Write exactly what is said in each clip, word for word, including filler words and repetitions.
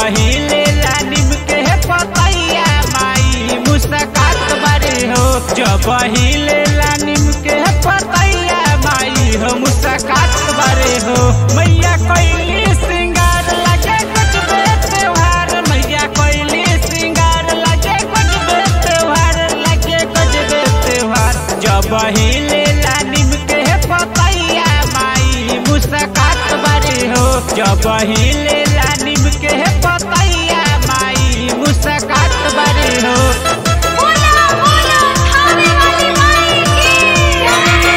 हिले नीम के पतैया माई मुस्कात बारे हो। जब हिले नीम के पतैया माई हो मुस्कात बारे हो। मैया कोइली श्रृंगार लगे कुछ बे त्योहार, मैया कोइली श्रृंगार लगे कुछ बे त्योहार, लगे कुछ बे त्योहार। जब हिले नीम के पतैया माई मुस्कात बारे हो। जब हिले नीम के पतैया माई मुस्कात बारे हो। बोला बोला थाने वाली माई की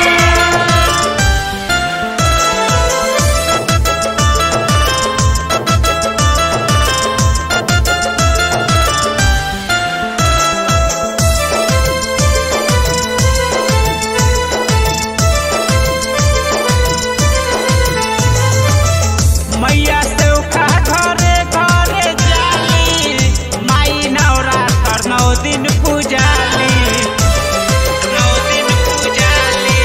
मैया चौका घरे घरे जाली माई नवरात्र नौ दिन पूजाली, नौ दिन पूजाली।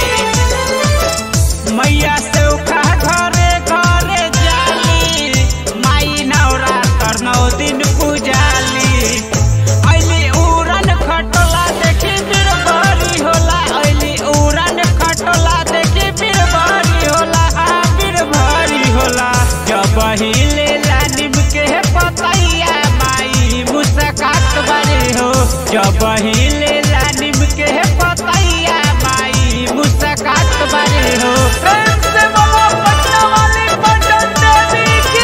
मैया चौका घरे घरे जाली माई नवरात्र नौ दिन पूजाली। ऐली उड़न खटोला देखी बीरबरी होला, ऐली उड़न खटोला देखी बीरबरी होला, हाँ बीरबरी होला। जब हिले नीम के पतैया माई मुस्कात बारे हो। जब हिले नीम के पतैया माई मुस्कात बारे हो। प्रेम से बोलो पटना वाली पटन देवी की।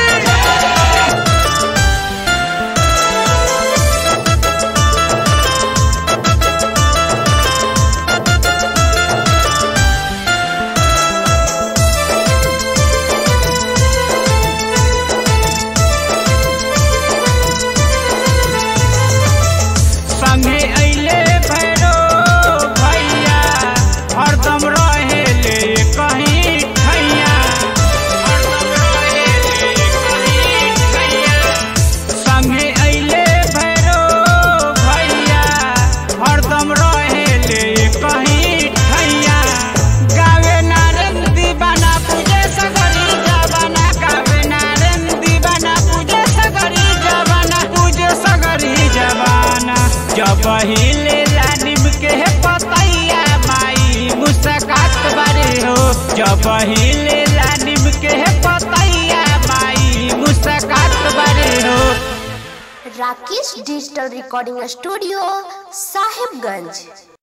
संगे अइले भैरो भैया हरदम रहेले कहीं ठैया, हरदम रहेले कहीं ठैया। संगे अइले भैरो भैया हरदम रहेले कहीं ठैया। गावे नारन दीवाना पूजे सगरी जवाना, गावे नारन दीवाना पूजे सगरी जवाना, पूजे सगरी जवाना। जब हिले नीम के पतैया माई मुस्कात बारे हो। जब हिले नीम के पतैया माई मुस्कात बारे हो। Rakesh digital recording studio Sahibganj.